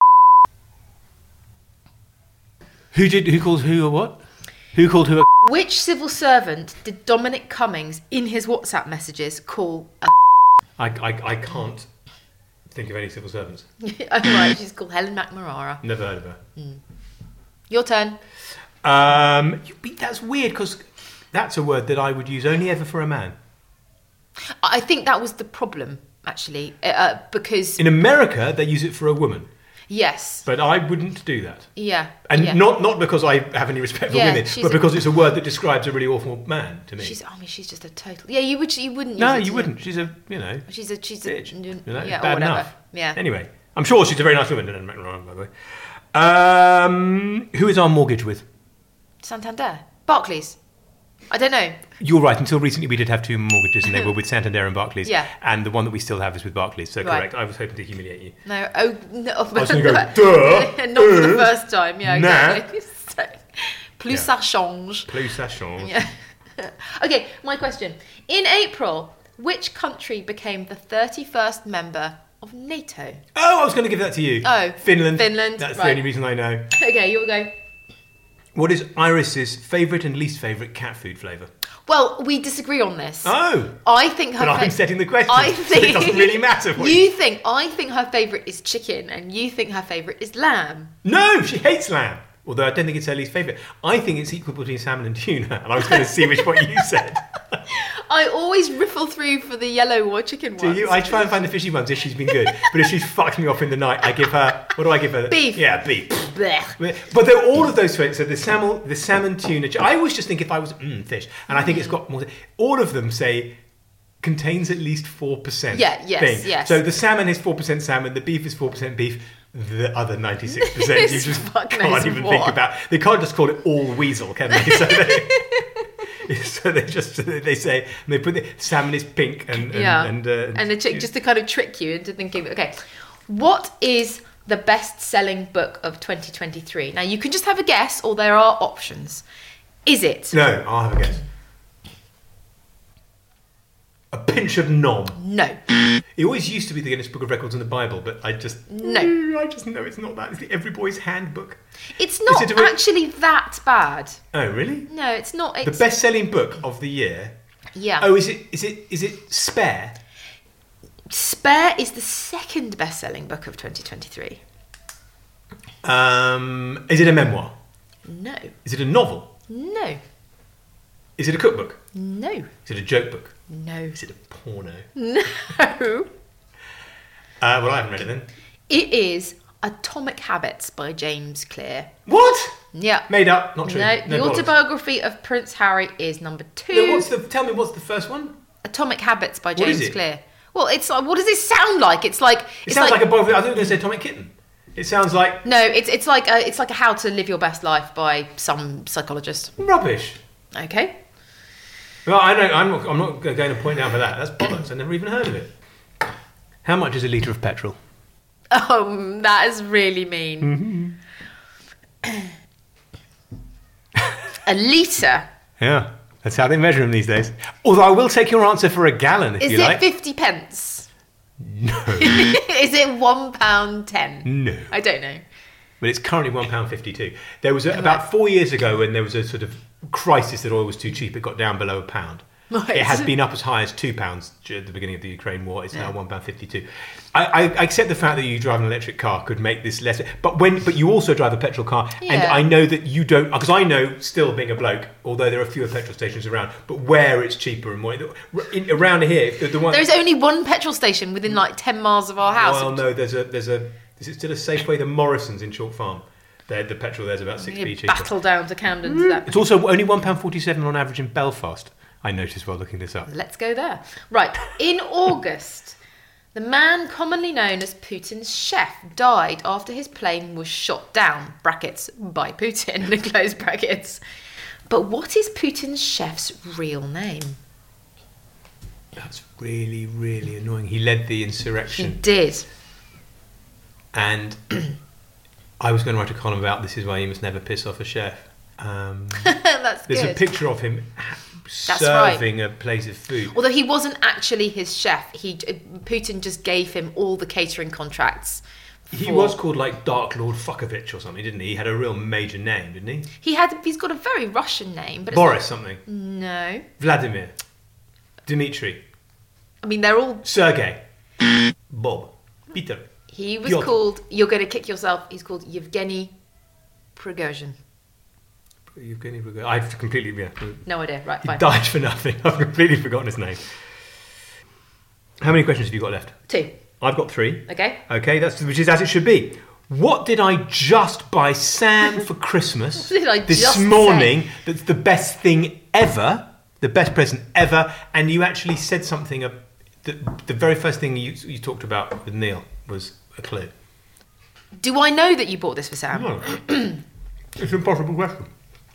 Who called who or what? Who called who a... Which civil servant did Dominic Cummings, in his WhatsApp messages, call a... I can't think of any civil servants. Oh, right, she's called Helen McNamara. Never heard of her. Your turn. That's weird, because that's a word that I would use only ever for a man. I think that was the problem, actually, because... In America, they use it for a woman. Yes. But I wouldn't do that. Yeah. And not because I have any respect for women, but because it's a word that describes a really awful man to me. She's just a total... Yeah, you wouldn't No, use it you wouldn't. She's a, She's a... bitch. Yeah, bad or whatever. enough. Yeah. Anyway, I'm sure she's a very nice woman, by the way. Who is our mortgage with? Santander. Barclays. I don't know. You're right. Until recently, we did have 2 mortgages, and they were with Santander and Barclays. Yeah. And the one that we still have is with Barclays. So Right. correct. I was hoping to humiliate you. No. Oh, no. I was going to go, duh. Not for the first time. Yeah, Nah. exactly. So, plus ça change. Plus ça change. Yeah. Okay, my question. In April, which country became the 31st member of NATO? Oh, I was going to give that to you. Oh. Finland. right. That's the only reason I know. Okay, you'll go. What is Iris's favourite and least favourite cat food flavour? Well, we disagree on this. Oh. I think her... But I'm setting the question. I So think... it doesn't really matter. I think her favourite is chicken, and you think her favourite is lamb. No, she hates lamb. Although I don't think it's her least favourite. I think it's equal between salmon and tuna. And I was going to see which one you said. I always riffle through for the yellow or chicken ones. Do you? I try and find the fishy ones if she's been good. But if she's fucked me off in the night, I give her... What do I give her? Beef. Yeah, beef. Blech. But they're all of those flavors. So the salmon, tuna... I always just think if I was... fish. And I think it's got more... All of them say... contains at least 4% yes. So the salmon is 4% salmon, the beef is 4% beef, the other 96% you just can't even think about. They can't just call it all weasel, can they? So they say, and they put the salmon is pink and just to kind of trick you into thinking, okay, what is the best-selling book of 2023? Now, you can just have a guess, or there are options. Is it? No, I'll have a guess. A Pinch of Nom. No. It always used to be the Guinness Book of Records in the Bible, but I just know it's not that. It's the Every Boy's Handbook. It's not actually that bad. Oh, really? No, it's not. The best-selling book of the year. Yeah. Oh, is it Spare? Spare is the second best-selling book of 2023. Is it a memoir? No. Is it a novel? No. Is it a cookbook? No. Is it a joke book? No. Is it a porno? No. Well, I haven't read it then. It is Atomic Habits by James Clear. What? Yeah. Made up, not true. No, the bollocks. autobiography of Prince Harry is number 2. No, tell me what's the first one? Atomic Habits by What James is it? Clear. Well, it's like, what does it sound like? It's like It sounds like a boy. I thought you were going to say Atomic Kitten. It sounds like No, it's like a How to Live Your Best Life by some psychologist. rubbish. Okay. Well, I know. I'm not going to point down for that. That's bollocks. I never even heard of it. How much is a litre of petrol? Oh, that is really mean. A litre. Yeah, that's how they measure them these days. Although I will take your answer for a gallon if Is you it like. 50 pence? No. Is it £1.10? No. I don't know. But it's currently £1.52. There was about 4 years ago when there was a sort of crisis that oil was too cheap. It got down below £1. Right. It has been up as high as £2 at the beginning of the Ukraine war. It's now £1.52. I accept the fact that you drive an electric car could make this less. But you also drive a petrol car, and Yeah. I know that you don't, because I know still being a bloke, although there are fewer petrol stations around, but where it's cheaper and more around here, the one. There's only one petrol station within like 10 miles of our house. Well, no, there's a. Is it still a Safeway? The Morrisons in Chalk Farm. The petrol there's about 6p You cheaper. battle down to Camden to that. It's also only £1.47 on average in Belfast. I noticed while looking this up. Let's go there. Right. In August, the man commonly known as Putin's chef died after his plane was shot down, brackets, by Putin, close brackets. But what is Putin's chef's real name? That's really, really annoying. He led the He insurrection. did. And I was going to write a column about this is why you must never piss off a chef. That's There's good. a picture of him That's serving a plate of food. Although he wasn't actually his chef, Putin just gave him all the catering contracts. He was called like Dark Lord Fuckovich or something, didn't he? He had a real major name, didn't he? He's got a very Russian name, but it's Boris something. No. Vladimir. Dmitry. I mean, they're all. Sergei. Bob. Peter. He was Pyotr. called. You're going to kick yourself. He's called Yevgeny Prigozhin. Evgeny Prigozhin. I've completely, yeah. No idea. Right, He fine. died for nothing. I've completely forgotten his name. How many questions have you got left? 2. I've got 3. Okay. Okay, which is as it should be. What did I just buy Sam for Christmas What did I this just morning that's the best thing ever, the best present ever, and you actually said something, the very first thing you talked about with Neil was a clue. Do I know that you bought this for Sam? No. It's an impossible question.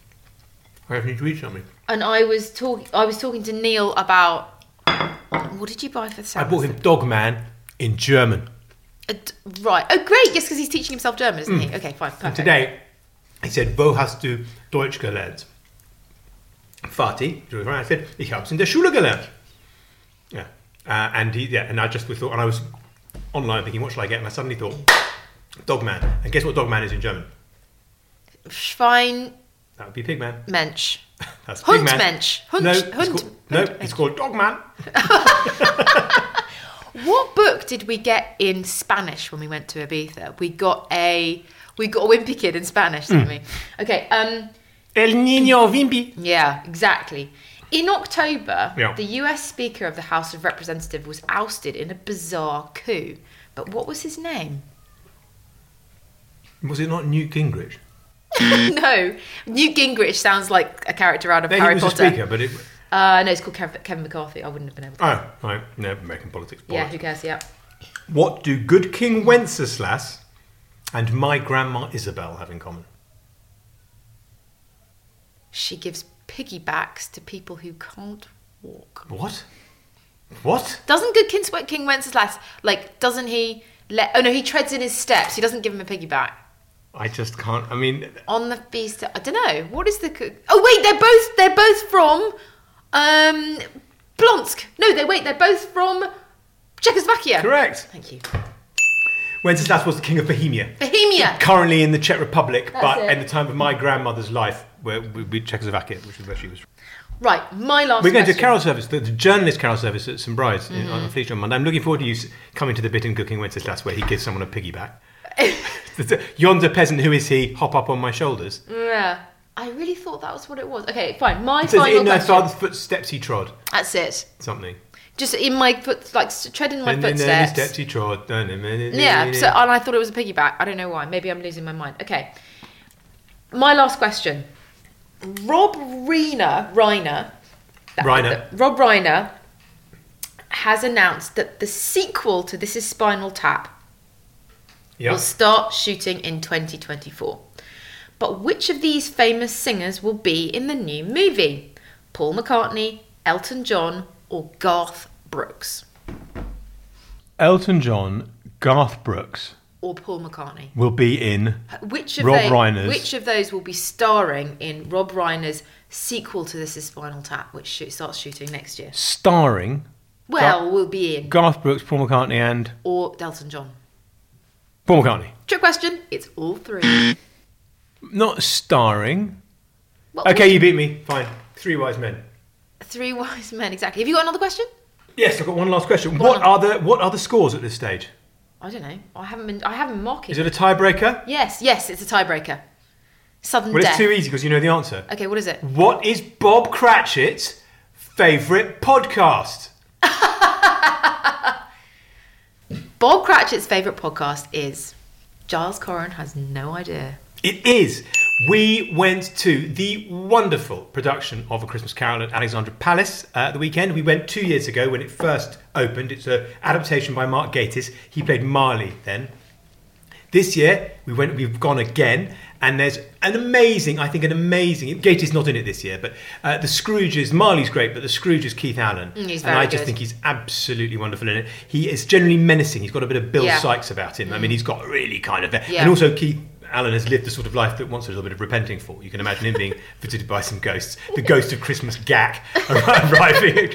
I just need to eat something. And I was talking to Neil about what did you buy for Sam? I bought him Dogman in German. Right. Oh, great. Yes, because he's teaching himself German, isn't he? Okay, fine. And Perfect. today, he said, Wo hast du Deutsch gelernt? Vati, I said, ich hab's in der Schule gelernt. Yeah. And I just thought, and I was online thinking, what shall I get? And I suddenly thought, Dogman. And guess what Dogman is in German? Schwein That would be Pigman. Mensch. That's Pigman. Hundmensch. It's called Dogman. What book did we get in Spanish when we went to Ibiza? We got a Wimpy Kid in Spanish, didn't we? Okay. El Niño Wimpy. Yeah, exactly. In October, Yeah. the US Speaker of the House of Representatives was ousted in a bizarre coup. But what was his name? Was it not Newt Gingrich? No, Newt Gingrich sounds like a character out of Then Harry he was Potter. a speaker, but it... No, it's called Kevin McCarthy. I wouldn't have been able to. Oh, right. No, American politics. Yeah, bollocks. who cares? Yeah. What do good King Wenceslas and my grandma Isabel have in common? She gives piggybacks to people who can't walk. What? What? Doesn't good King Wenceslas, doesn't he let... Oh, no, he treads in his steps. He doesn't give him a piggyback. I just can't. I mean, On the feast... I don't know. What is the... Oh, wait, they're both from... Blonsk. No, they're both from Czechoslovakia. correct. Thank you. Wenceslas was the king of Bohemia. Bohemia. Currently in the Czech Republic, That's but it. at the time of my grandmother's life, where we Czechoslovakia, which is where she was from. Right, my last We're going to question. do carol service, the journalist carol service at St Bride's on Fleet Street on Monday. I'm looking forward to you coming to the bit in Good King Wenceslas where he gives someone a piggyback. Yonder peasant, who is he? Hop up on my shoulders. Yeah. I really thought that was what it was. Okay, fine. My It says, final in their question. father's footsteps he trod. That's it. Something. Just in my foot, like treading my In their footsteps. steps he trod. Yeah, so, and I thought it was a piggyback. I don't know why. Maybe I'm losing my mind. Okay. My last question. Rob Reiner has announced that the sequel to This Is Spinal Tap will start shooting in 2024. But which of these famous singers will be in the new movie? Paul McCartney, Elton John, or Garth Brooks? Elton John, Garth Brooks, or Paul McCartney will be in which of those will be starring in Rob Reiner's sequel to This Is Spinal Tap, which starts shooting next year? Starring? Will be in Garth Brooks, Paul McCartney and... Or Elton John. Paul McCartney. Trick question, it's all three. Not starring. Okay, you beat me. Fine. Three Wise Men. Three Wise Men, exactly. Have you got another question? Yes, I've got one last question. What are the scores at this stage? I don't know. I haven't been mocking. Is it a tiebreaker? Yes, it's a tiebreaker. Sudden death. It's too easy because you know the answer. Okay, what is it? What is Bob Cratchit's favourite podcast? Bob Cratchit's favourite podcast is Giles Corran Has No Idea. It is. We went to the wonderful production of A Christmas Carol at Alexandra Palace at the weekend. We went 2 years ago when it first opened. It's an adaptation by Mark Gatiss. He played Marley then. This year, we've gone again, and there's an amazing, Gatiss not in it this year, but the Scrooges, Marley's great, but the Scrooge is Keith Allen. He's very good. Think he's absolutely wonderful in it. He is generally menacing. He's got a bit of Bill Sykes about him. I mean, he's got really kind of... And also Keith Allen has lived the sort of life that wants a little bit of repenting for. You can imagine him being visited by some ghosts. The ghost of Christmas Gack arriving.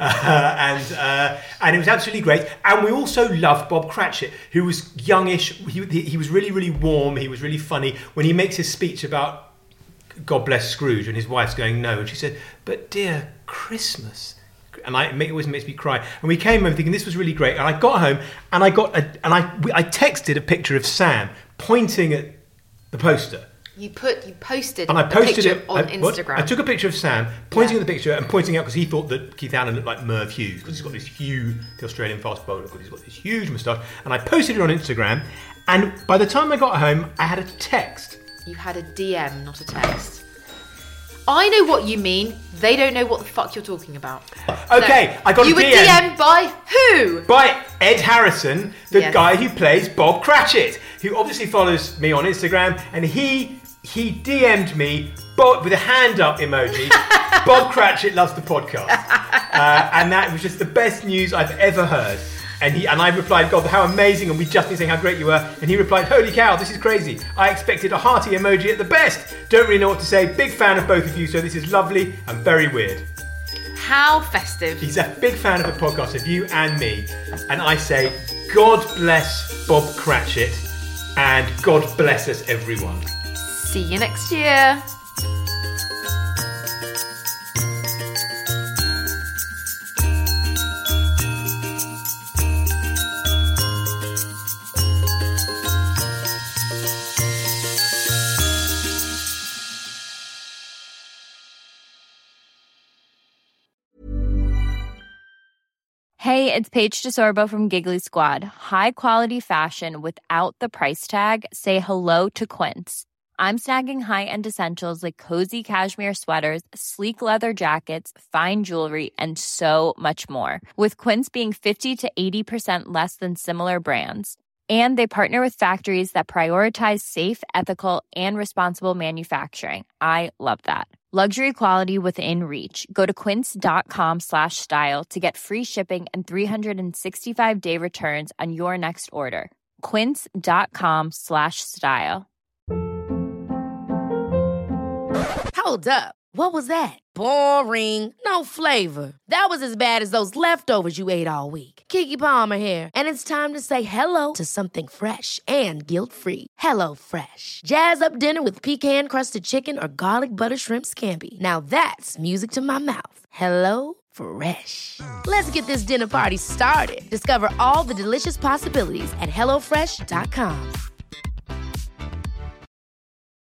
And it was absolutely great. And we also loved Bob Cratchit, who was youngish. He was really, really warm. He was really funny. When he makes his speech about God bless Scrooge and his wife's going no, and she said, but dear Christmas... And it always makes me cry. And we came home thinking this was really great. And I got home and I texted a picture of Sam pointing at the poster. You posted and I posted it on Instagram. I took a picture of Sam pointing at the picture and pointing out because he thought that Keith Allen looked like Merv Hughes because he's got this huge, the Australian fast bowler, because he's got this huge moustache. And I posted it on Instagram. And by the time I got home, I had a text. You had a DM, not a text. I know what you mean. They don't know what the fuck you're talking about. Okay, I got a DM. You were DM'd by who? By Ed Harrison, the guy who plays Bob Cratchit, who obviously follows me on Instagram, and he DM'd me with a hand up emoji. Bob Cratchit loves the podcast, and that was just the best news I've ever heard. And I replied, God, how amazing, and we just been saying how great you were. And he replied, holy cow, this is crazy. I expected a hearty emoji at the best. Don't really know what to say. Big fan of both of you, so this is lovely and very weird. How festive. He's a big fan of the podcast, of you and me. And I say, God bless Bob Cratchit, and God bless us, everyone. See you next year. Hey, it's Paige DeSorbo from Giggly Squad. High quality fashion without the price tag. Say hello to Quince. I'm snagging high-end essentials like cozy cashmere sweaters, sleek leather jackets, fine jewelry, and so much more. With Quince being 50 to 80% less than similar brands. And they partner with factories that prioritize safe, ethical, and responsible manufacturing. I love that. Luxury quality within reach. Go to quince.com/style to get free shipping and 365-day returns on your next order. Quince.com/style. Hold up. What was that? Boring. No flavor. That was as bad as those leftovers you ate all week. Keke Palmer here, and it's time to say hello to something fresh and guilt-free. Hello Fresh. Jazz up dinner with pecan-crusted chicken or garlic butter shrimp scampi. Now that's music to my mouth. Hello Fresh. Let's get this dinner party started. Discover all the delicious possibilities at HelloFresh.com.